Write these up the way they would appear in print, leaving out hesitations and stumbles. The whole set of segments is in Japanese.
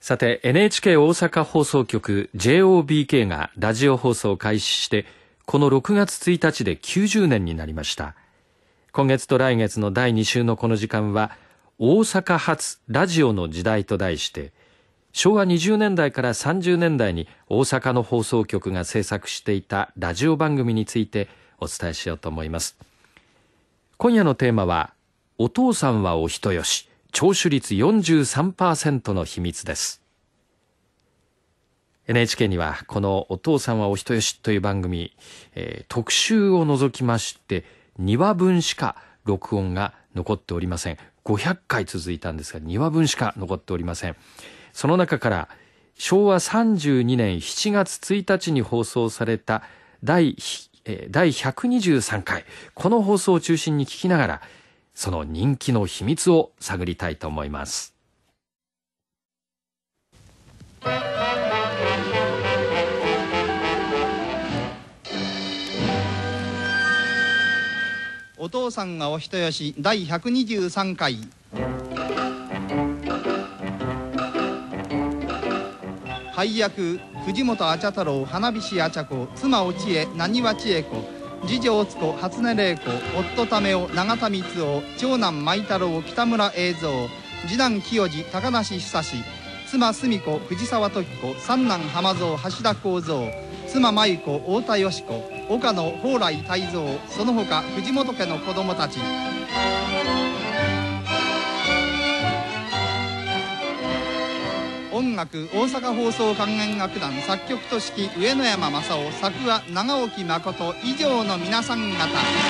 さて NHK 大阪放送局 JOBK がラジオ放送を開始してこの6月1日で90年になりました。今月と来月の第2週のこの時間は大阪発ラジオの時代と題して昭和20年代から30年代に大阪の放送局が制作していたラジオ番組についてお伝えしようと思います。今夜のテーマはお父さんはお人よし聴取率 43% の秘密です。 NHK にはこのお父さんはお人よしという番組、特集を除きまして2話分しか録音が残っておりません。500回続いたんですが2話分しか残っておりません。その中から昭和32年7月1日に放送された第123回、この放送を中心に聞きながらその人気の秘密を探りたいと思います。 お父さんがお人よし第123回。配役藤本阿茶太郎花菱阿茶子妻おちえなにわ千恵子次女おつこ初音玲子夫ためお永田光雄長男舞太郎北村栄三次男清次高梨久志妻澄子藤沢時子三男浜蔵橋田幸三妻舞子太田よし子岡野蓬莱泰造その他藤本家の子供たち。音楽大阪放送管弦楽団作曲と指揮上野山正夫作話長沖誠以上の皆さん方。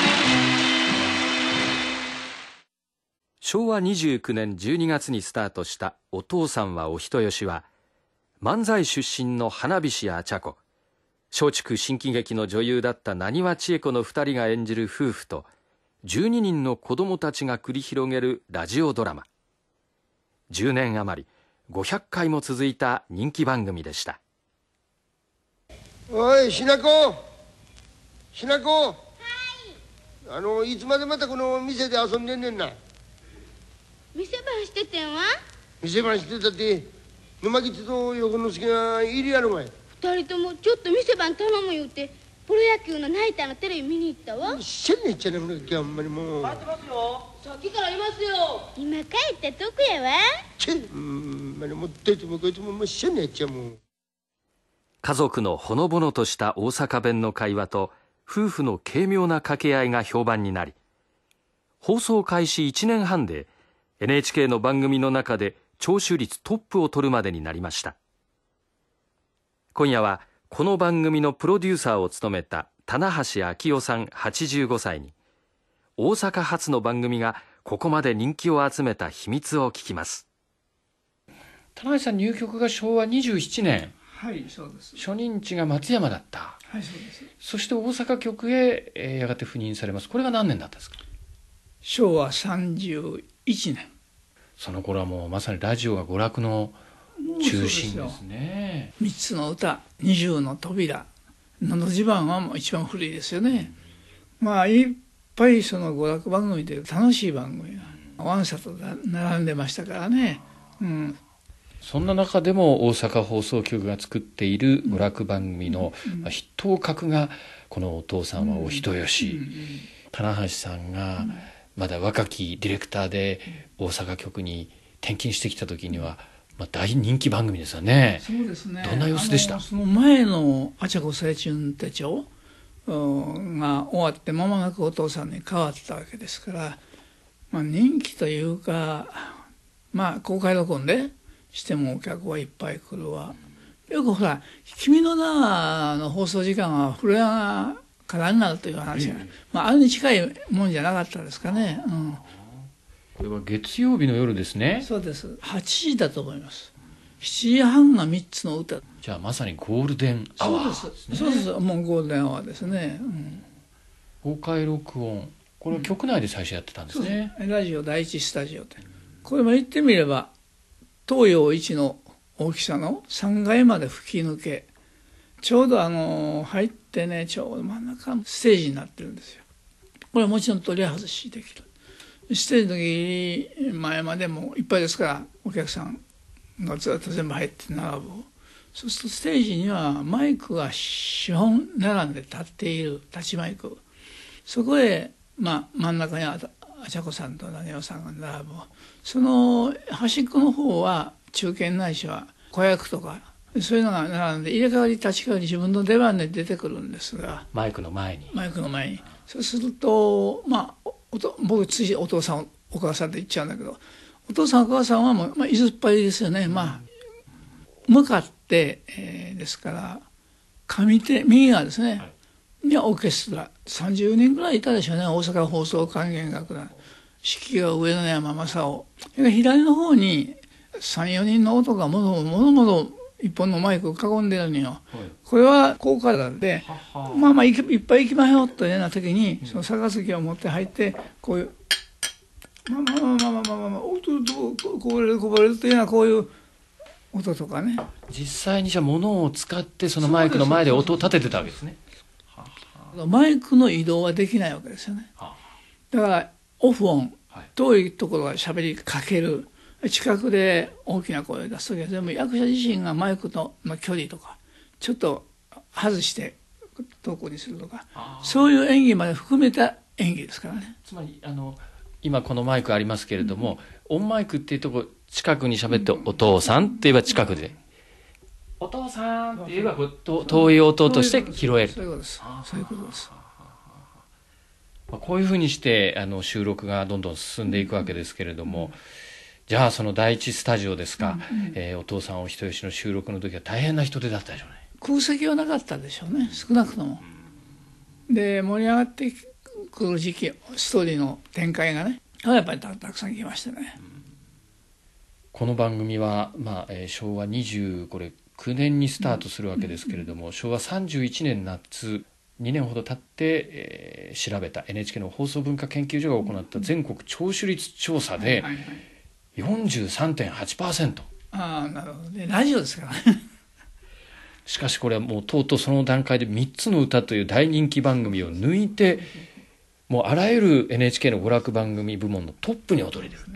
昭和29年12月にスタートしたお父さんはお人よしは漫才出身の花菱阿茶子、松竹新喜劇の女優だったなにわ千恵子の2人が演じる夫婦と12人の子供たちが繰り広げるラジオドラマ。10年余り500回も続いた人気番組でした。 おいしなこしなこ、はい、いつまでまたこの店で遊んでんねんな。 店番しててんわ。 店番してたって沼吉と横之助がいるやろがい。 二人ともちょっと店番頼む言うてプロ野球のナイターのテレビ見に行ったわ。 しゃねっちゃねん今日あんまりもう。 待ってますよ。 さっきからいますよ。今帰ったとこやわ。 まだ持っててもこいつももうしゃねっちゃもう。 家族のほのぼのとした大阪弁の会話と夫婦の軽妙な掛け合いが評判になり、放送開始1年半で NHK の番組の中で聴取率トップを取るまでになりました。今夜はこの番組のプロデューサーを務めた棚橋昭夫さん85歳に大阪発の番組がここまで人気を集めた秘密を聞きます。棚橋さん入局が昭和27年。 はい、そうです。 初任地が松山だった。 はい、そうです。 そして大阪局へ、やがて赴任されます。これが何年だったんですか？ 昭和31年。 その頃はもうまさにラジオが娯楽の中心ですね。 3つの歌、20の扉、のど自慢はもう一番古いですよね。まあいっぱいその娯楽番組で楽しい番組がワンサと並んでましたからね。 そんな中でも大阪放送局が作っている娯楽番組の筆頭格がこのお父さんはお人よし。棚橋さんがまだ若きディレクターで大阪局に転勤してきた時には大人気番組ですよね。 そうですね。 どんな様子でした？ その前のあちゃこ青春手帳が終わって間もなくお父さんに変わったわけですから、人気というか公開録音でしてもお客はいっぱい来るわ。よくほら「君の名」の放送時間は古谷からになるという話が、あれに近いもんじゃなかったですかね。 これは月曜日の夜ですね。 そうです。8時だと思います。7時半が3つの歌。 じゃあまさにゴールデンアワーですね。 そうです。もうゴールデンアワーですね。 公開録音、これは局内で最初やってたんですね。 ラジオ第一スタジオで。これも言ってみれば東洋一の大きさの3階まで吹き抜け、ちょうど入ってね、ちょうど真ん中のステージになってるんですよ。これはもちろん取り外しできる。ステージの時前までもいっぱいですからお客さんがずっと全部入って並ぶ。そうするとステージにはマイクが4本並んで立っている、立ちマイク。そこへ、真ん中にあちゃこさんとなにわさんが並ぶ。その端っこの方は中堅ないしは子役とか、そういうのが並んで入れ替わり立ち替わり自分の出番で出てくるんですが、 マイクの前に。 そうすると僕ついお父さんお母さんって言っちゃうんだけど、お父さんお母さんはもう、いずっぱりですよね。向かって、ですから上手右側ですね、にはオーケストラ30人ぐらいいたでしょうね。大阪放送管弦楽団、指揮が上野山正夫。左の方に3、4人の男がもの一本のマイクを囲んでるのよ。これは効果なんで、いっぱい行きましょうというような時に、その杯を持って入って、こういう、こぼれるというようなこういう音とかね。 実際にじゃあ物を使ってそのマイクの前で音を立ててたわけですね。 マイクの移動はできないわけですよね。だからオフオン、遠いところが喋りかける、近くで大きな声を出すときは全部役者自身がマイクとの距離とかちょっと外して遠くにするとか、そういう演技まで含めた演技ですからね。 つまり今このマイクありますけれども、オンマイクっていうとこ近くに喋ってお父さんって言えば近くで、お父さんって言えば遠い音として拾える。 そういうことです。そういうことです。 こういうふうにして収録がどんどん進んでいくわけですけれども、じゃあその第一スタジオですか、お父さんお人よしの収録の時は大変な人手だったでしょうね。 空席はなかったでしょうね、少なくとも。で盛り上がってくる時期、ストーリーの展開がねやっぱりたくさん来ましたね。 この番組は、昭和29年にスタートするわけですけれども、昭和31年夏2年ほど経って、調べた NHK の放送文化研究所が行った全国聴取率調査で 43.8%。 なるほどね、ラジオですからね。 しかしこれはもうとうとうその段階で3つの歌という大人気番組を抜いて、もうあらゆる NHK の娯楽番組部門のトップに躍り出る。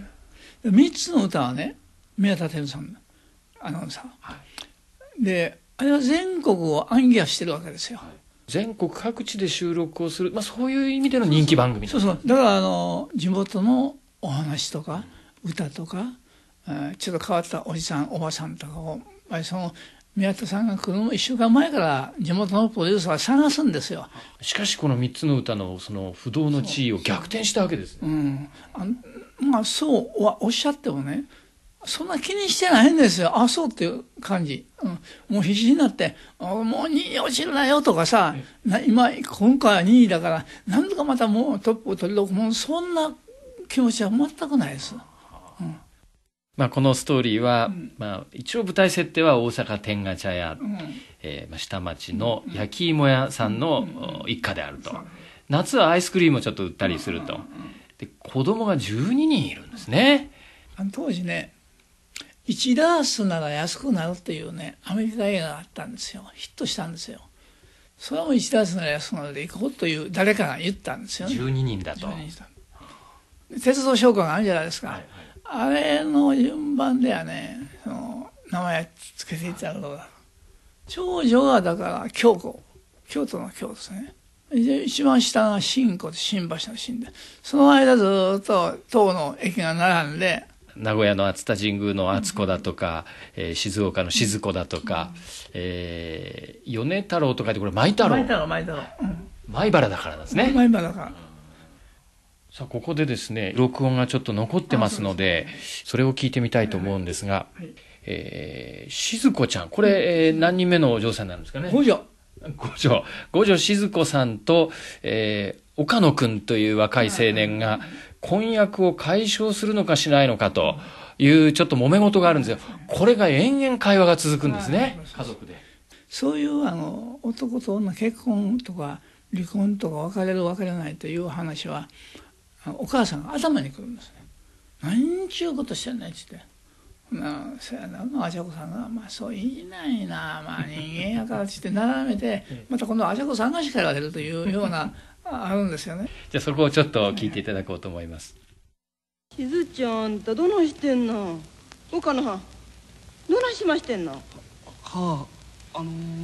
3つの歌はね、宮田輝さんアナウンサー、であれは全国を暗記してるわけですよ。 全国各地で収録をする、そういう意味での人気番組。 そうだから地元のお話とか歌とか、ちょっと変わったおじさんおばさんとかをその宮田さんが来る1週間前から地元のプロデューサーは探すんですよ。 しかしこの3つの歌のその不動の地位を逆転したわけですね。 そうはおっしゃってもね、そんな気にしてないんですよ。そうっていう感じ。もう必死になって、もう2位に落ちるなよとかさ、今回は2位だから、なんとかまたもうトップを取りどこもうそんな気持ちは全くないです。 このストーリーは、一応舞台設定は大阪天下茶屋、下町の焼き芋屋さんの一家であると。夏はアイスクリームをちょっと売ったりすると。で子供が12人いるんですね。 当時ね、1ダースなら安くなるっていうね、アメリカ映画があったんですよ。ヒットしたんですよ。それはもう1ダースなら安くなるで行こうという誰かが言ったんですよね。 12人だと。 鉄道商会があるじゃないですか。あれの順番ではね、その名前つけていただろう。長女がだから京都の京ですね。で一番下が新子で新橋の新で、その間ずっと塔の駅が並んで、 名古屋の熱田神宮の敦子だとか、静岡の静子だとか、米太郎とかでこれ舞太郎、舞原だからですね。 舞原だから。 さあここでですね、録音がちょっと残ってますので、それを聞いてみたいと思うんですが、静子ちゃん、これ、何人目のお嬢さんなんですかね。 五女静子さんと、岡野くんという若い青年が婚約を解消するのかしないのかというちょっと揉め事があるんですよ。これが延々会話が続くんですね、家族で。 そういう男と女結婚とか離婚とか別れる別れないという話はお母さんが頭にくるんですね。何ちゅうことしてんねんって言って。そやな、あちゃこさんが、そういないな、人間やからって言って並べて、また今度はあちゃこさんが叱られるというような、あるんですよね。 じゃあそこをちょっと聞いていただこうと思います。 しずちゃんとどないしてんの？岡野はん。 どないしましてんの？ はあ、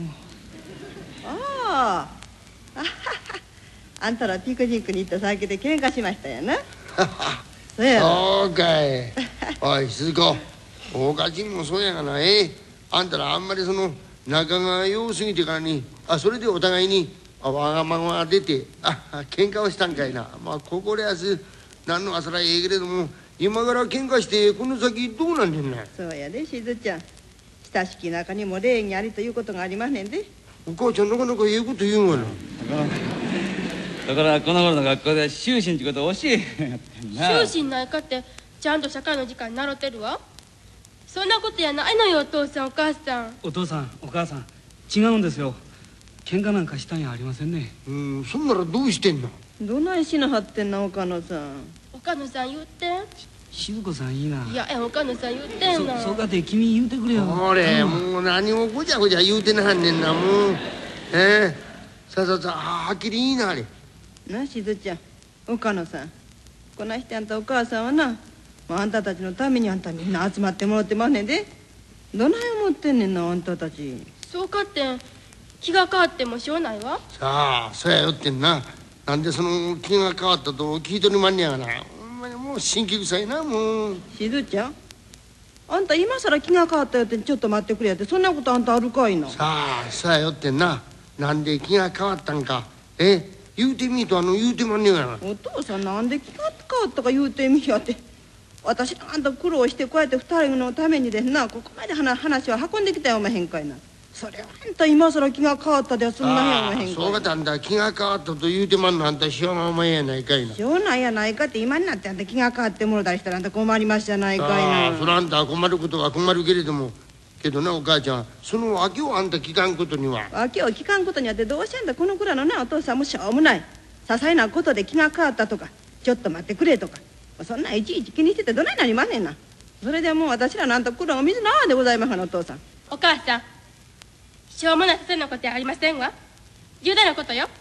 あああんたらピクニックに行った先で喧嘩しましたやな。そうやろ。 そうかい。おい鈴子、大勝ちにもそうやがな。あんたらあんまり仲が良すぎてからに、それでお互いにわがままが出て喧嘩をしたんかいな。まあここでやす何のあさらええけれども、今から喧嘩してこの先どうなんねんな。 そうやで、しずちゃん。親しき中にも礼儀ありということがありまんねんで。 お母ちゃんなかなかええこと言うんがな。 だからこの頃の学校で修身ってことを教えへんやってんな。 修身ないかってちゃんと社会の時間に習ってるわ。そんなことやないのよ、お父さんお母さん。 お父さんお母さん違うんですよ。喧嘩なんかしたんやありませんね。 そんならどうしてんの。 どないしなはってんな、岡野さん。 岡野さん言うて。 静子さんいいな。 いや岡野さん言うてんな。 そうかて君言うてくれよ。 俺もう何をごちゃごちゃ言うてなはんねんな。もうさはっきり言いなはれ。 な、しずちゃん、岡野さん、こないしてあんたお母さんはな、もうあんたたちのためにあんたみんな集まってもらってまんねんで。どない思ってんねんな、あんたたち。 そうかって気が変わってもしょうないわ。 さあそうやよってんな。なんでその気が変わったと聞いとりまんねやがな。ほんまにもう辛気臭いな。もうしずちゃん、あんた今さら気が変わったよってちょっと待ってくれやって、そんなことあんたあるかいな。 さあそうやよってんな。なんで気が変わったんか言うてみーと言うてまんねやがな。 お父さん、なんで気が変わったか言うてみやって。私あんた苦労してこうやって二人のためにですな、ここまで話を運んできたやおまへんかいな。それはあんた今さら気が変わったではそんなへんおまへんかいな。 そうかてあんた気が変わったと言うてまんのあんたしょうがお前やないかいな。 しょうないやないかって、今になってあんた気が変わってもろたりしたらあんた困りましたやないかいな。 そらあんた困ることは困るけれども、けどなお母ちゃん、その訳をあんた聞かんことには。 訳を聞かんことにあって、どうしてあんたこのくらいのなお父さんもしょうもない些細なことで気が変わったとか、ちょっと待ってくれとか、そんないちいち気にしててどないなりまんねんな。それでもう私らなんと苦労が水の泡でございますからお父さん。 お母さん、しょうもない些細なことやありませんわ。重大なことよ。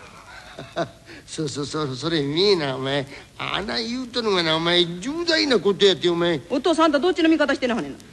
それ見えなお前。あんな言うとるがなお前、重大なことやってお前。 お父さん、あんたどっちの味方してなはねんな。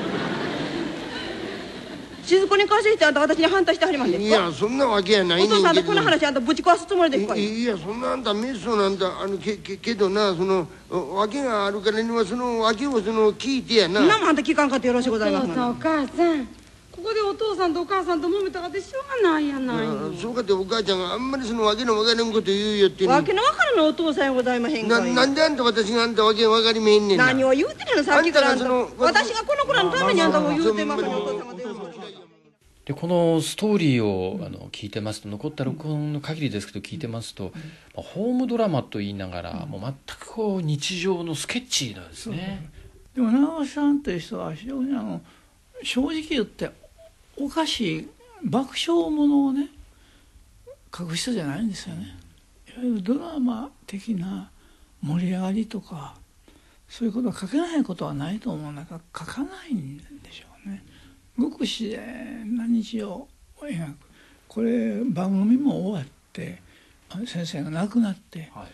静子に関してあんた私に反対してはりまんですか。 いやそんなわけやないねんけど。 お父さん、あんたこの話あんたぶち壊すつもりですか。 いやそんなあんためっそうなんだ。けどな、訳があるからにはその訳を聞いてやな。 そんなもんあんた聞かんかってよろしゅうございます。 お父さんお母さん、ここでお父さんとお母さんと揉めたかってしょうがないやないの。 そうかってお母ちゃんがあんまり訳の分からんこと言うよってわけのわからんのお父さんやございまへんかい。 なんであんた私があんた訳分かりめへんねんな。 何を言うてるのさっきからあんた。 あんたが私がこの子らのためにあんたを言うてますよ、お父様で。 でこのストーリーを聞いてますと、残った録音の限りですけど聞いてますと、ホームドラマと言いながら、もう全く日常のスケッチなんですね。 でも長尾さんという人は非常に正直言っておかしい爆笑ものをね書く人じゃないんですよね。いわゆるドラマ的な盛り上がりとかそういうことは書けないことはないと思う中、書かないんでしょうね。ごく自然な日常を描く。これ番組も終わって先生が亡くなって、はい、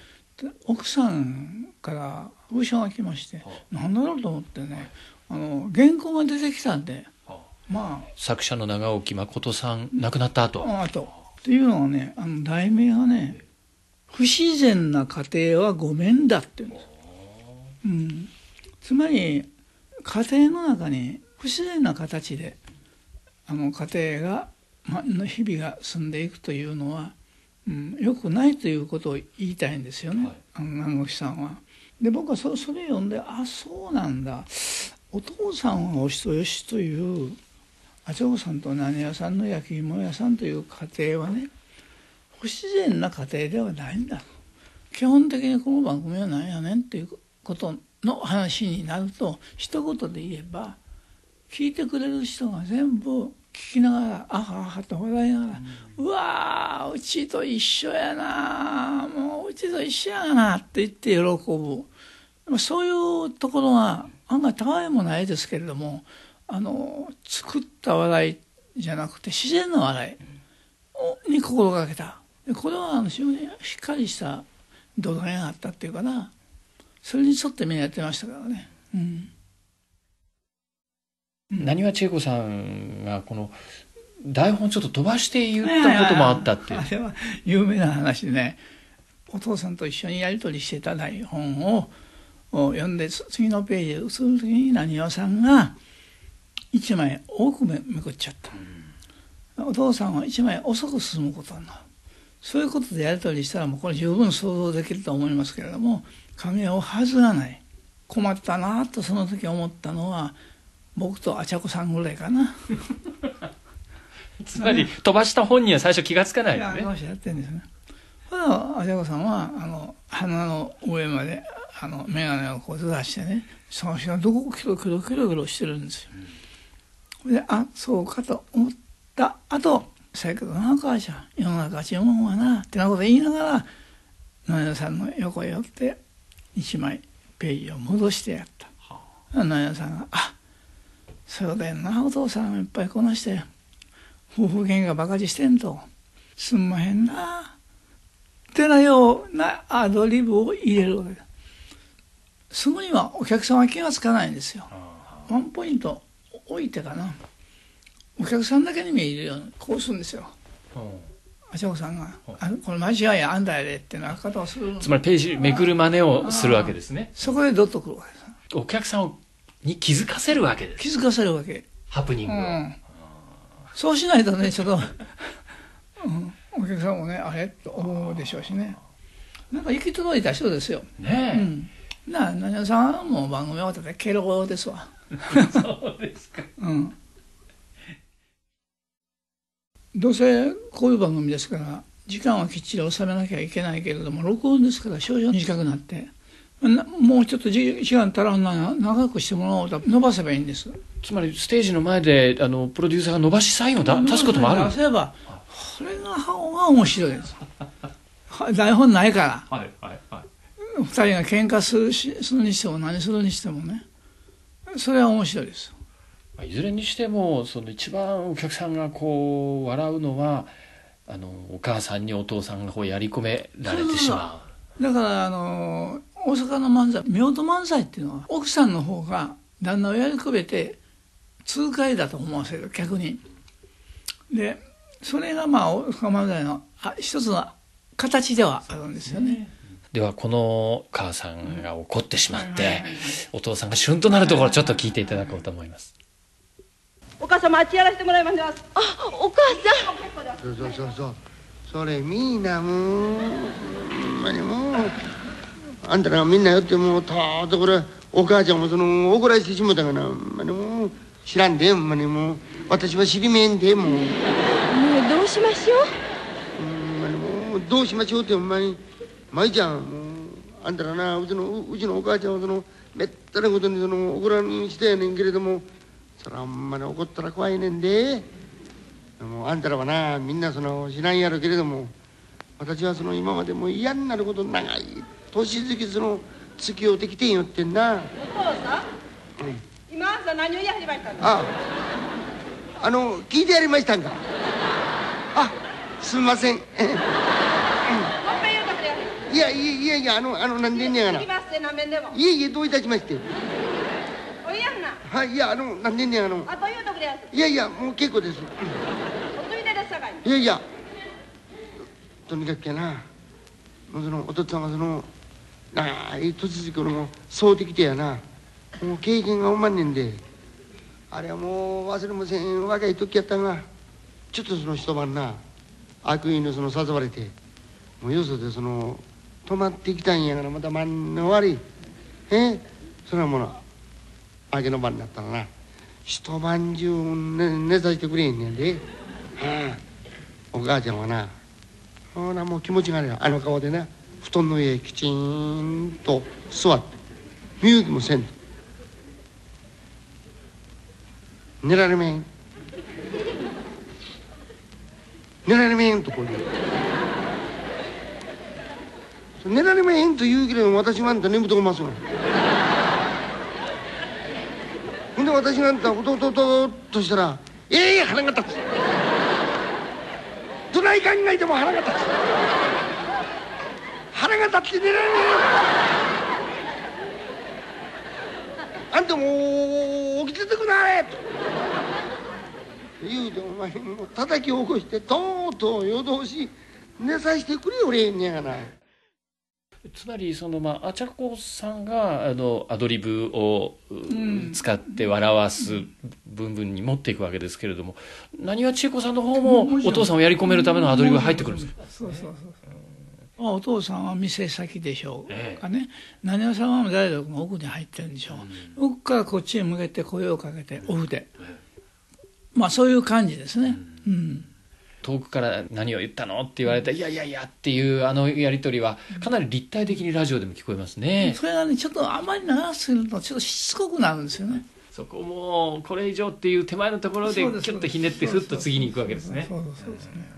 で奥さんから封書が来まして、何だろうと思ってね、原稿が出てきたんで、まあ作者の長沖誠さん亡くなった後っていうのはね、題名がね「不自然な家庭はごめんだ」って言うんです、つまり家庭の中に不自然な形で家庭が、日々が進んでいくというのは、よくないということを言いたいんですよね、長沖さんは。で僕はそれ読んで、そうなんだ、お父さんはお人よしというあちゃこさんと何屋さんの焼き芋屋さんという家庭はね、不自然な家庭ではないんだ。基本的にこの番組は何やねんっていうことの話になると、一言で言えば聞いてくれる人が全部聞きながらあははと笑いながら、うわーうちと一緒やな、もううちと一緒やなって言って喜ぶ。そういうところが案外たわいもないですけれども、作った笑いじゃなくて自然な笑いに心がけた。これは非常にしっかりした土台があったっていうかな、それに沿ってみんなやってましたからね。 なにわ千恵子さんがこの台本ちょっと飛ばして言ったこともあったって、 あれは有名な話でね、お父さんと一緒にやり取りしてた台本を読んで次のページへ移る時になにわさんが一枚多くめくっちゃった、お父さんは一枚遅く進むことになる。そういうことでやり取りしたらもうこれ十分想像できると思いますけれども、影を外らない。困ったなとその時思ったのは僕とあちゃこさんぐらいかな。 つまり飛ばした本人は最初気がつかないよね。 飛ばしてやってるんですね。ただあちゃこさんは鼻の上まで眼鏡をこうずらしてね、その人がどこをキロキロキロキロしてるんですよ。で、そうかと思った後、せやけどな母ちゃん、世の中ちゅうもんはなってなこと言いながらなやさんの横へ寄って一枚ページを戻してやった。なやさんがそうだよな、お父さんいっぱいこなして夫婦喧嘩ばかりしてんとすんまへんなってなようなアドリブを入れるわけだ。すぐにはお客さんは気がつかないんですよ。ワンポイント置いてかな、お客さんだけに見えるようにこうするんですよ。あちゃこさんがこれ間違いやあんだやでってな方をする。 つまりページめくる真似をするわけですね。 そこでドッとくるわけです。 お客さんに気づかせるわけです。 気づかせるわけ。 ハプニングを、 そうしないとねちょっと、お客さんもねあれと思うでしょうしね。なんか行き届いた人ですよね。なにわさんも番組終わったらケロゴですわ。 そうですか。 どうせこういう番組ですから時間はきっちり収めなきゃいけないけれども、録音ですから少々短くなってもうちょっと時間足らんな長くしてもらおうと伸ばせばいいんです。 つまりステージの前でプロデューサーが伸ばしサインを出すこともあるんです。 出せばこれが面白いです。台本ないから、2人が喧嘩するにしても何するにしてもね、それは面白いです。 いずれにしてもその一番お客さんがこう笑うのはお母さんにお父さんがこうやり込められてしまう。 だから大阪の漫才、夫婦漫才っていうのは奥さんの方が旦那をやり込めて痛快だと思わせる客に。でそれが大阪漫才の一つの形ではあるんですよね。 ではこの母さんが怒ってしまってお父さんがシュンとなるところちょっと聞いていただこうと思います。 お母様あっちやらせてもらいます。 お母さん。 そうそれみんなもうあんたらみんなよってもうたとこれお母ちゃんも怒らせてしもたがな、もう知らんでもう私は知りめんでもうどうしましょう。もうどうしましょうってほんまに舞ちゃん、もうあんたらなうちのお母ちゃんはめったなことに怒らんしてやねんけれども、そらほんまに怒ったら怖いねんで。もうあんたらはなみんな知らんやろけれども、私は今までも嫌になること長い年月付き合うてきてんよってんな。 お父さん、今朝何をやりましたの？ 聞いてやりましたんか。すみません。いやなんでんねやがな。いえどういたしまして。 おいやんな。 はい、いやなんでんねやあと言うとくれやす。 いやもう結構です。 おついでですさかい。 いやとにかくやな、お父っつぁんが長い年月をそうできてやな、もう経験がおまんねんで、あれはもう忘れません。若い時やったがちょっと一晩な悪意の誘われてもうよそで泊まってきたんやから、また間の悪いそれはもう明けの晩になったらな一晩中寝させてくれへんねんで。お母ちゃんはなほなもう気持ちがあるよ、顔でな布団の上へきちんと座って身動きもせんと。寝られめんとこう言う。寝られめんと言うけれども私はあんた眠とこますわ。ほんで私があんたおとっとしたら腹が立つ。どない考えても腹が立つ。腹が立って寝られねえ。あんたも起きててくれ!」と言うてお前もう叩き起こしてとうとう夜通し寝させてくれよれへんねやがな。 つまりあちゃこさんがアドリブを使って笑わす部分に持っていくわけですけれども、なにわ千恵子さんの方もお父さんをやり込めるためのアドリブが入ってくるんですか？ そうそうそう。お父さんは店先でしょうかね、なにわさんは大学の奥に入ってるんでしょう、奥からこっちへ向けて声をかけてオフで、まあそういう感じですね。 遠くから何を言ったのって言われて、いやいやいやっていうやり取りはかなり立体的にラジオでも聞こえますね。 それがね、ちょっとあまり長すぎるとちょっとしつこくなるんですよね。 そこもこれ以上っていう手前のところでキュッとひねってふっと次に行くわけですね。 そうですね。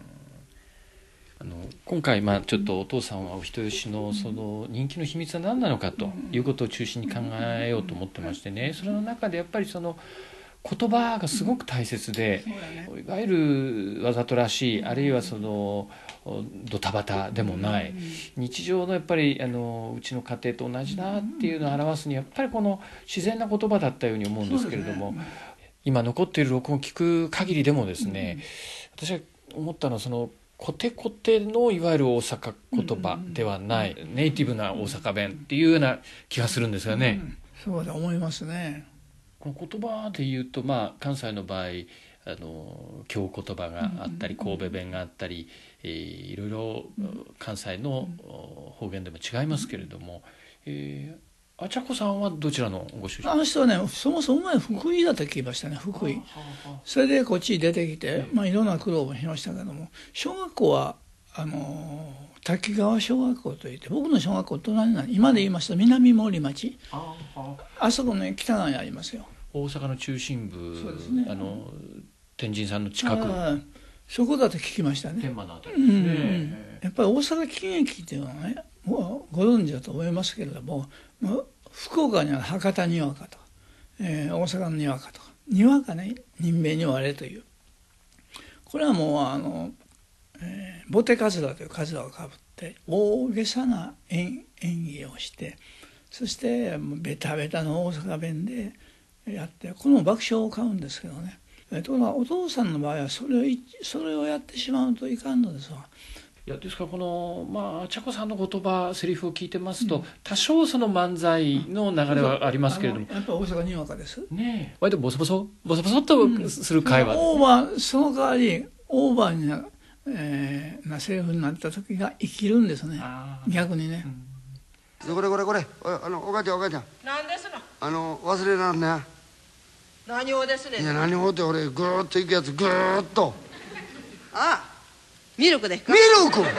今回ちょっとお父さんはお人よしのその人気の秘密は何なのかということを中心に考えようと思ってましてね、それの中でやっぱりその言葉がすごく大切で、いわゆるわざとらしい、あるいはそのドタバタでもない日常のやっぱりうちの家庭と同じだっていうのを表すにやっぱりこの自然な言葉だったように思うんですけれども、今残っている録音を聞く限りでもですね、私が思ったのはそのコテコテのいわゆる大阪言葉ではない、ネイティブな大阪弁っていうような気がするんですよね。 そうだ思いますね。 この言葉でいうと、関西の場合京言葉があったり神戸弁があったり、いろいろ関西の方言でも違いますけれども、あちゃこさんはどちらのご出身？ あの人はね、そもそも前福井だと聞きましたね。福井。それでこっちに出てきて、いろんな苦労もしましたけども、小学校は滝川小学校といって、僕の小学校隣なの、今で言いますと南森町、あそこの北側にありますよ。 大阪の中心部、 そうですね、 天神さんの近く、 そこだと聞きましたね。 天満のあたりですね。 やっぱり大阪喜劇っていうのはね、もうご存知だと思いますけれども、福岡には博多にわかと、大阪のにわかとか、にわかね、人名に割れという、これはもうボテカズラというカズラをかぶって大げさな演技をして、そしてベタベタの大阪弁でやって、この爆笑を買うんですけどね。ところがお父さんの場合はそれをやってしまうといかんのですわ。 いやですからこのちゃこさんの言葉セリフを聞いてますと、多少その漫才の流れはありますけれども、 やっぱり大阪にわかですね。割とボソボソっとする会話、 オーバー、その代わりオーバーなセリフになった時が生きるんですね、逆にね。 これお母ちゃん何ですの？ 忘れらんね。 何をですね？ いや何をって俺ぐーっと行くやつぐーっと。 ああ、ミルクですか？ ミルク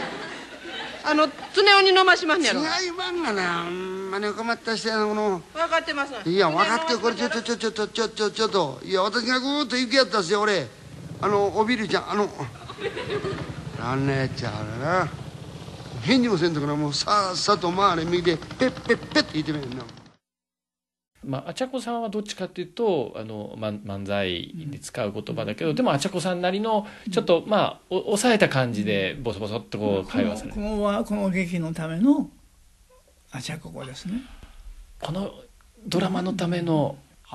常雄に飲ましますんやろ。 違いまんがな、ほんまに困った人やなこの。 分かってます。 いや分かってる、これちょっといや私がぐーっと行くやったっすよ俺。おビルちゃんあんなやっちゃうな。返事もせんとからもうさっさと回れ右でペッペッペッって言ってみるな。 あちゃこさんはどっちかというと漫才で使う言葉だけど、でもあちゃこさんなりのちょっと抑えた感じでボソボソっとこう会話される。 この劇のためのあちゃこですね。 このドラマのための。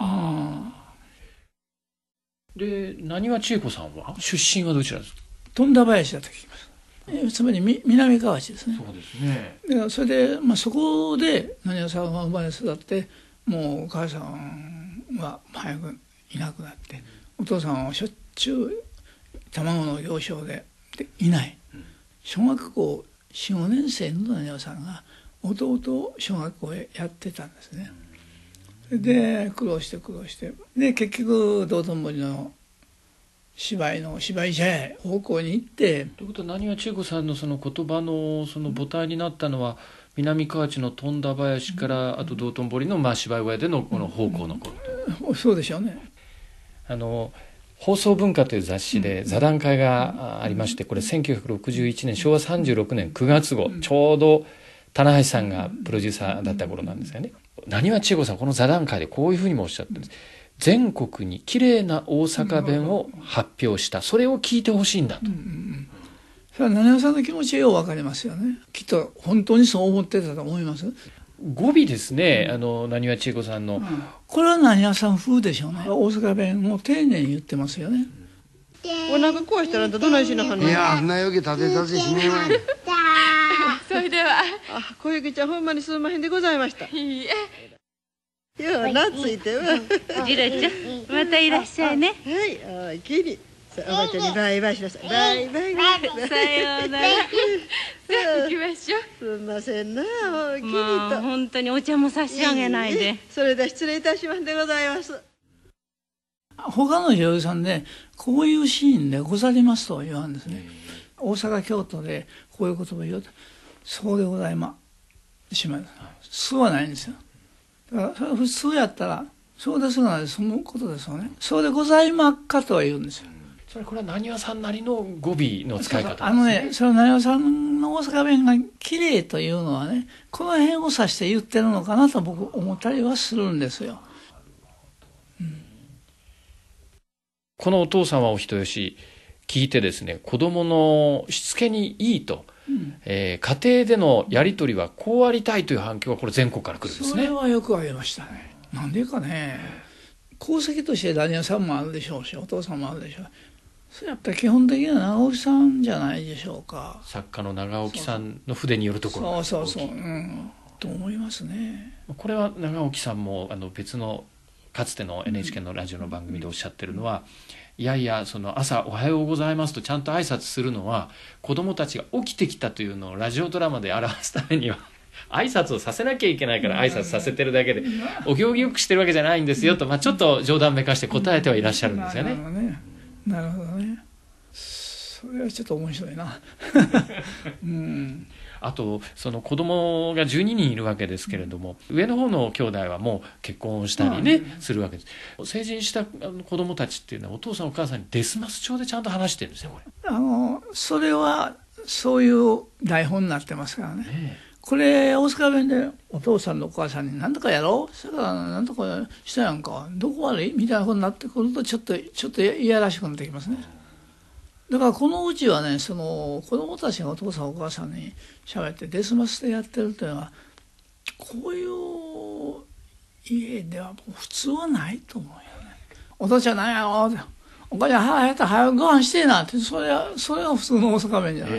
でなにわ千恵子さんは出身はどちらですか？ 富田林だと聞きます。つまり南河内ですね。 そうですね。 でそれで、そこでなにわさんは生まれ育って、もうお母さんは早くいなくなって、お父さんはしょっちゅう卵の幼少でいない。小学校4、5年生のなにわさんが弟を小学校へやってたんですね。で苦労してで結局道頓堀の芝居茶屋方向に行って。 ということはなにわ千恵子さんのその言葉のその母体になったのは南河内の富田林からあと道頓堀の芝居小屋でのこの奉公の頃と。 そうでしょうね。 放送文化という雑誌で座談会がありまして、これ1961年昭和36年9月号、ちょうど棚橋さんがプロデューサーだった頃なんですよね。なにわ千恵子さんこの座談会でこういうふうにもおっしゃってるんです。全国にきれいな大阪弁を発表した、それを聞いてほしいんだと。 それはなにわさんの気持ちよう分かりますよね。きっと本当にそう思ってたと思います。 語尾ですね、なにわ千恵子さんの、 これは何屋さん風でしょうね。大阪弁を丁寧に言ってますよね。 お腹壊したらあんたどないしなはんの。 いや船よけ立て立てしねえわい。 それでは。 あ、小雪ちゃんほんまにすんまへんでございました。 いいえ。 よう懐いては。 ジロちゃん、またいらっしゃいね。 はい、おいきに。さあ、おばちゃんにバイバイしなさい。バイバイ。 さようなら。さあ行きましょう。 すんませんな、おいきにまあと。 本当にお茶も差し上げないで。 それでは失礼いたしますでございます。 他の女優さんでこういうシーンでござりますとは言わんですね。大阪京都でこういう言葉を言うとそうでございますしまう。そうはないんですよ。だからそれは普通やったらそうですがね、そのことですよね。そうでございまっかとは言うんですよ。 それこれはなにわさんなりの語尾の使い方ですね。 そのなにわさんの大阪弁が綺麗というのはね、この辺を指して言ってるのかなと僕思ったりはするんですよ。 このお父さんはお人よし聞いてですね、子供のしつけにいいと、家庭でのやり取りはこうありたいという反響がこれ全国から来るんですね。 それはよくありましたね。なんでかね、功績としてダニエルさんもあるでしょうし、お父さんもあるでしょう。それやっぱり基本的には長尾さんじゃないでしょうか。 作家の長尾さんの筆によるところがそう、と思いますね。 これは長尾さんも別のかつての NHK のラジオの番組でおっしゃってるのは、いやいやその朝「おはようございます」とちゃんと挨拶するのは子どもたちが起きてきたというのをラジオドラマで表すためには挨拶をさせなきゃいけないから挨拶させてるだけでお行儀よくしてるわけじゃないんですよと、ちょっと冗談めかして答えてはいらっしゃるんですよね。 なるほどね。それはちょっと面白いな。 あとその子供が12人いるわけですけれども、上の方の兄弟はもう結婚をしたりね、するわけです。成人した子供たちっていうのはお父さんお母さんにデスマス調でちゃんと話してるんですよこれ。 それはそういう台本になってますからね。これ大阪弁でお父さんとお母さんに何とかやろう、それから何とかしたやんか、どこ悪いみたいなことになってくるとちょっといやらしくなってきますね。だからこのうちはね、その子供たちがお父さんお母さんに喋ってデスマスでやってるというのはこういう家ではもう普通はないと思うよね。お父ちゃん何やろう、お母ちゃん腹減ったら早くご飯してえなって、それが普通の大阪弁じゃない。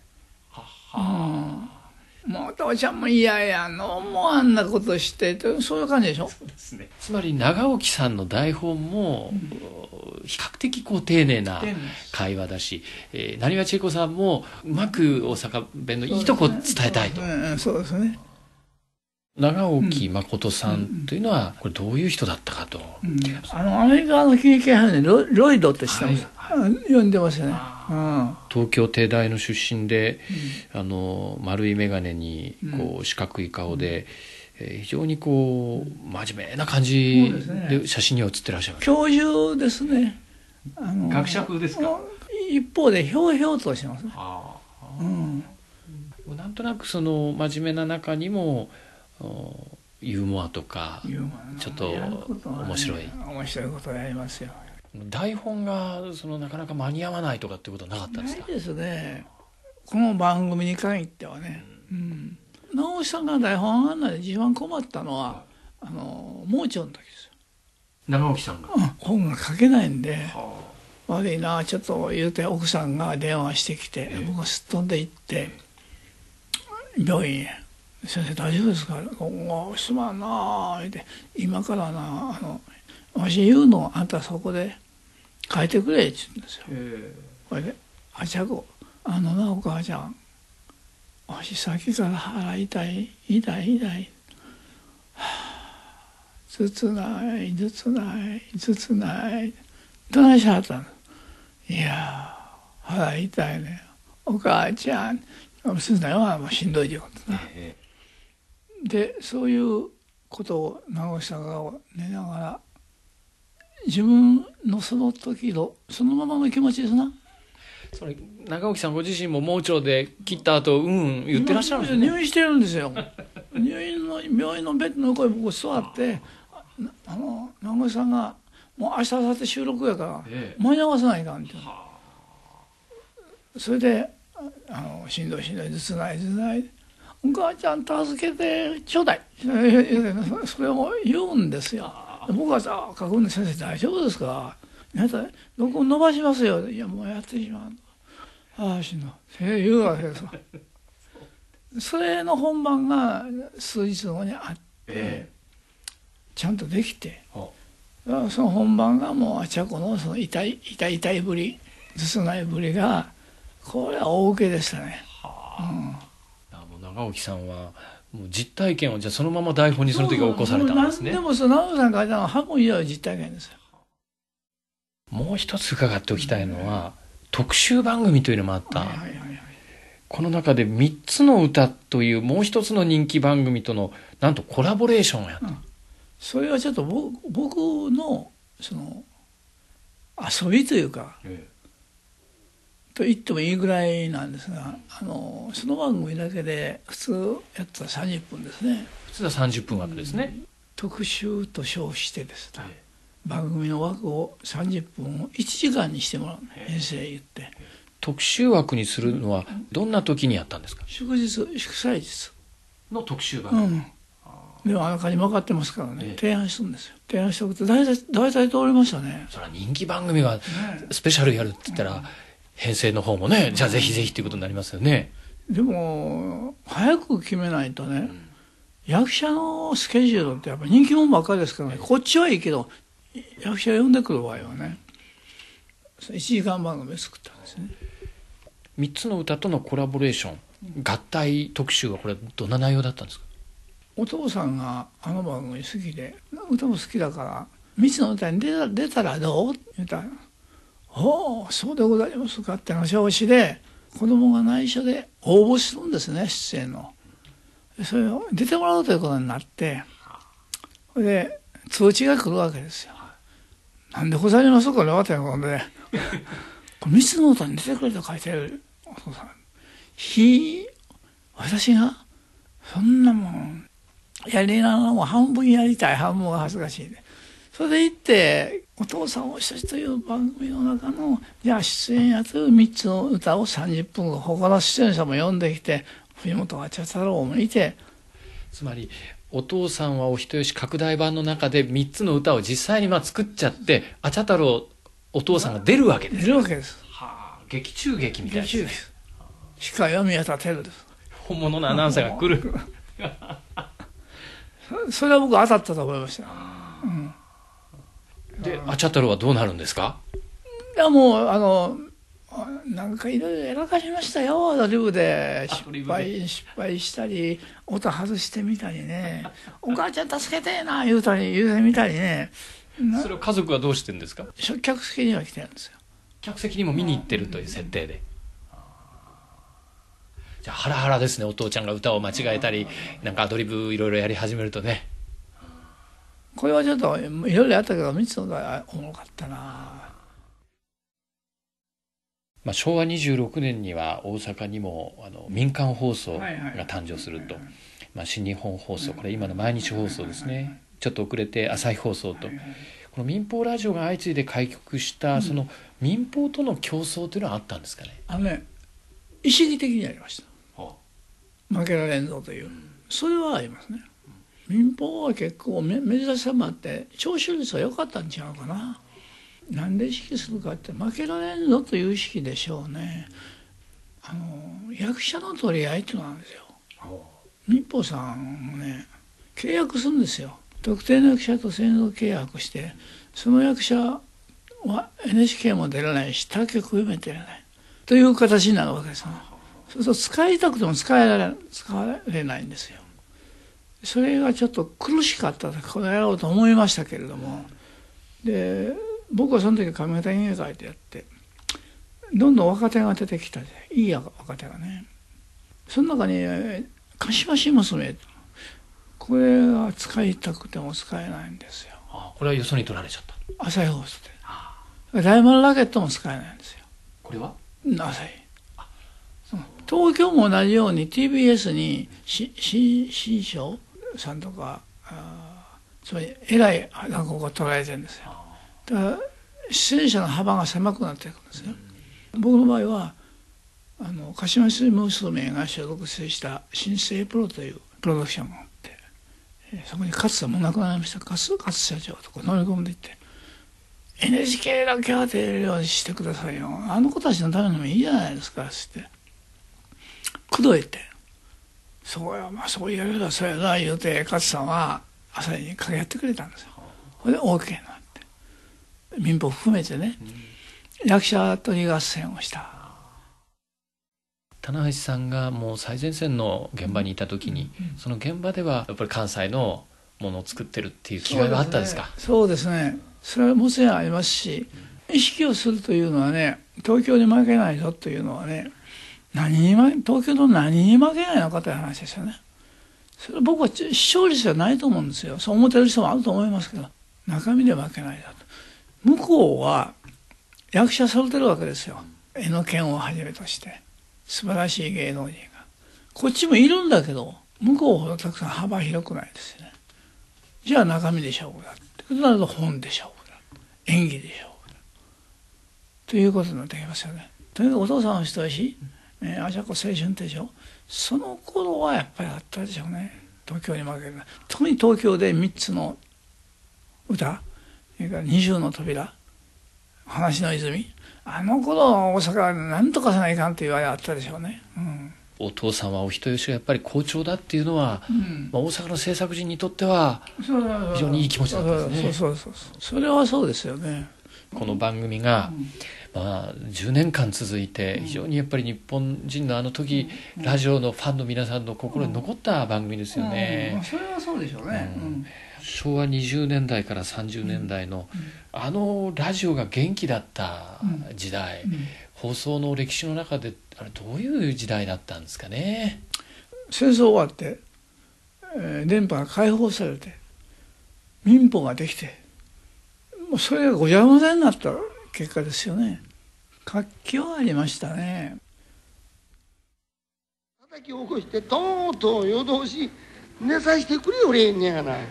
もうお父ちゃんも嫌やの、もうあんなことしてってそういう感じでしょ。そうですね。 つまり長尾さんの台本も、比較的こう丁寧な会話だし、なにわ千恵子さんもうまく大阪弁のいいとこを伝えたいと。 そうですね。 長尾誠さんというのはこれどういう人だったかと。 アメリカの喜劇俳優でロイドって知ってます。読んでますよね。 東京帝大の出身で、丸い眼鏡にこう四角い顔で、非常にこう真面目な感じで写真には写ってらっしゃいます。 教授ですね。 学者風ですか。 一方でひょうひょうとしてますね。 なんとなくその真面目な中にもユーモアとかちょっと面白いことをやりますよ。 台本がなかなか間に合わないとかっていうことはなかったんですか。 ないですね。この番組に限ってはね。直尾さんが台本案内で一番困ったのは盲腸の時ですよ。 長尾さんが、 本が書けないんで、悪いなちょっと言うて奥さんが電話してきて、僕がすっ飛んで行って病院へ「先生大丈夫ですか?」「すまんな」言うて「今からなわし言うのあんたそこで書いてくれ」って言うんですよ。これで「あちゃこなお母ちゃんわしさっきから腹痛い痛い痛い。頭痛ない頭痛ない頭痛ない」どないしはったの。いや腹痛いねお母ちゃんすんなよはしんどいということな。でそういうことを長尾さんが寝ながら自分のその時のそのままの気持ちですな。 それ長尾さんご自身も盲腸で切った後言ってらっしゃるんですね。 入院してるんですよ。病院のベッドの横に僕座って長尾さんがもう明日明後日収録やから間に合わせないかんって。それでしんどい頭痛ない頭痛ないお母ちゃん助けてちょうだい。それを言うんですよ。僕はさ、書くんで先生大丈夫ですか？録音伸ばしますよ。いや、もうやってしまう。ああ、しんどい。言うわけですわ。それの本番が数日後にあって、ちゃんとできて、その本番がもう茶子のその痛いぶり、ずすないぶりが、これは大受けでしたね。 もう長沖さんはもう実体験をじゃあそのまま台本にその時は起こされたんですね。 でもその長沖さんが書いたのは半分以上は実体験ですよ。 もう一つ伺っておきたいのは、特集番組というのもあった。この中で3つの歌というもう一つの人気番組とのなんとコラボレーションをやった。 それはちょっと僕のその遊びというか、と言ってもいいぐらいなんですが、その番組だけで普通やったら30分ですね。 普通は30分枠ですね。 特集と称してですね、番組の枠を30分を1時間にしてもらう、編成言って。 特集枠にするのはどんな時にやったんですか？ 祝祭日の特集番組。 でもあらかじめ分かってますからね、提案するんですよ。提案しておくと大体通りましたね。 それは人気番組がスペシャルやるって言ったら、編成の方もね、じゃあぜひぜひっていうことになりますよね。 でも早く決めないとね、役者のスケジュールってやっぱり人気者ばっかりですからね、こっちはいいけど役者呼んでくる場合はね、1時間番組を作ったんですね。 3つの歌とのコラボレーション、合体特集はこれどんな内容だったんですか？ お父さんがあの番組好きで、歌も好きだから「3つの歌に出たらどう?」って言ったら「おお、そうでございますか」って話をして子供が内緒で応募するんですね、出演の。それを出てもらうということになって、それで通知が来るわけですよ。なんでございますかね、わたよ、これで「3つの歌に出てくれ」と書いてるお父さん。私がそんなもんやりながらも半分やりたい、半分は恥ずかしいで、それで行って「お父さんお久し」という番組の中のじゃあ出演やという3つの歌を30分後、他の出演者も呼んできて、藤本八太郎もいて、 つまりお父さんはお人よし拡大版の中で3つの歌を実際に作っちゃって、八太郎お父さんが出るわけです。 出るわけです。 劇中劇みたいですね。 司会は宮田輝です。 本物のアナウンサーが来るそれは僕当たったと思いました。 で八太郎はどうなるんですか？ いや、もうなんかいろいろやらかしましたよ、アドリブで失敗したり、音外してみたりねお母ちゃん助けてな言うてみたりね。 それを家族はどうしてるんですか？ 客席には来てるんですよ。 客席にも見に行ってるという設定で。じゃあハラハラですね。お父ちゃんが歌を間違えたり、なんかアドリブいろいろやり始めるとね。 これはちょっといろいろやったけど3つのがおもろかったな。 昭和26年には大阪にも民間放送が誕生すると、新日本放送、これ今の毎日放送ですね、ちょっと遅れて朝日放送と、この民放ラジオが相次いで開局したその民放との競争というのはあったんですかね？ 意識的にやりました。負けられんぞという、それはありますね。民放は結構珍しさもあって聴取率は良かったん違うかな。なんで意識するかって負けられんぞという意識でしょうね。役者の取り合いっていうのなんですよ。民放さんもね契約するんですよ。特定の役者と専属契約して、その役者は NHK も出られないし他局読めてられないという形になるわけですよ。そうすると使いたくても使われないんですよ。それがちょっと苦しかったとこれやろうと思いましたけれども、で僕はその時上方演芸会でやってどんどん若手が出てきたで、いい若手がね。その中に柏市娘、これが使いたくても使えないんですよ。 これはよそに取られちゃった。 朝日放送で。大丸ラケットも使えないんですよ。これは朝日。東京も同じように TBS に新庄さんとかつまり偉い落語が取られてるんですよ。だから出演者の幅が狭くなっていくんですよ。僕の場合は鹿島市娘が所属した新生プロというプロダクションがあって、そこに勝さんも亡くなりました勝社長とこ乗り込んでいって、NHK だけは出れるようにしてくださいよ、あの子たちのためにもいいじゃないですかって口説いて、そうや、まあそう言われればそうやな言うて、勝さんは朝に掛け合ってくれたんですよ。それで OK になって民放含めてね、役者取り合戦をした。 棚橋さんがもう最前線の現場にいた時に、その現場ではやっぱり関西のものを作ってるっていう気概はあったんですか？ そうですね、それはもちろんありますし、意識をするというのはね、東京に負けないぞというのはね、東京の何に負けないのかという話ですよね。それ僕は視聴率じゃないと思うんですよ。そう思ってる人もあると思いますけど、中身で負けないだと。向こうは役者されてるわけですよ。江ノ健をはじめとして素晴らしい芸能人が。こっちもいるんだけど、向こうほどたくさん幅広くないですよね。じゃあ中身で勝負だってなると、本で勝負だ、演技で勝負だということになってきますよね。とにかくお父さんの人だし、あちゃこ青春手帳、その頃はやっぱりあったでしょうね。東京に負けるな。特に東京で3つの歌、それから20の扉、話の泉、あの頃は大阪は何とかさないかんって言われあったでしょうね。 お父さんはお人よしがやっぱり好調だっていうのは、大阪の制作人にとっては非常にいい気持ちだったんですね。 そうそれはそうですよね。 この番組が、10年間続いて、非常にやっぱり日本人のあの時、ラジオのファンの皆さんの心に残った番組ですよね。 それはそうでしょうね。 昭和20年代から30年代の、あのラジオが元気だった時代、放送の歴史の中であれどういう時代だったんですかね。 戦争終わって、電波が解放されて民放ができて、もうそれがごちゃ混ぜになった結果ですよね。活気はありましたね。 叩き起こしてとうとう夜通し寝させてくれよれへんねやがな。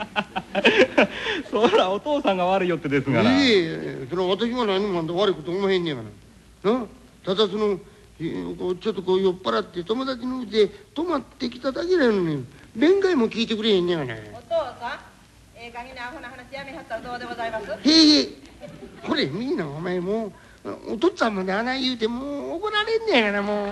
そらお父さんが悪いよってですがな。 それは私も何も悪いこと思えへんねやがな。ただちょっとこう酔っ払って友達のうちで泊まってきただけなのに弁解も聞いてくれへんねやがな。 お父さん、加減なアホな話やめはったらどうでございます？ これみんなお前もうお父っつぁんまであない言うてもう怒られんねやがなもう。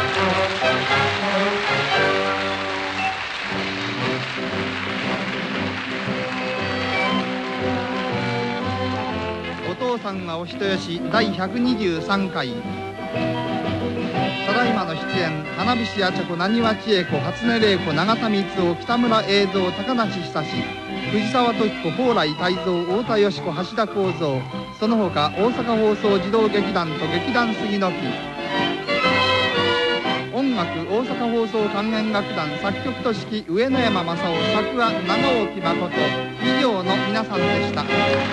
お父さんがお人よし第123回。ただいまの出演、花火師あちゃこ、なにわちえこ、初音玲子、永田光雄、北村栄三、高梨久志、藤沢時子、蓬莱泰造、太田淑子、橋田幸三、その他大阪放送児童劇団と劇団杉の木、音楽大阪放送管弦楽団作曲と指揮上野山正夫、作話長沖誠、以上の皆さんでした。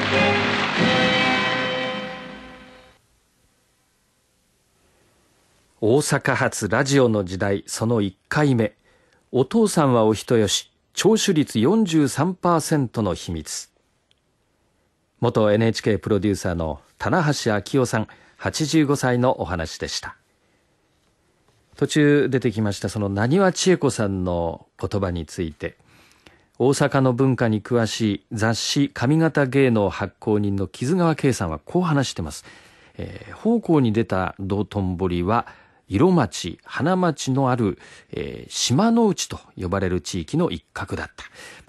大阪発ラジオの時代、その1回目、お父さんはお人よし、聴取率 43% の秘密。元 NHK プロデューサーの棚橋昭夫さん85歳のお話でした。途中出てきましたそのなにわちえこさんの言葉について、大阪の文化に詳しい雑誌上方芸能発行人の木津川圭さんはこう話しています。奉公に出た道頓堀は色町花町のある、島の内と呼ばれる地域の一角だった。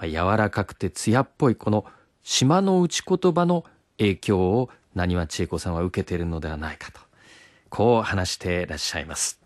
柔らかくて艶っぽいこの島の内言葉の影響をなにわちえこさんは受けているのではないかと、こう話していらっしゃいます。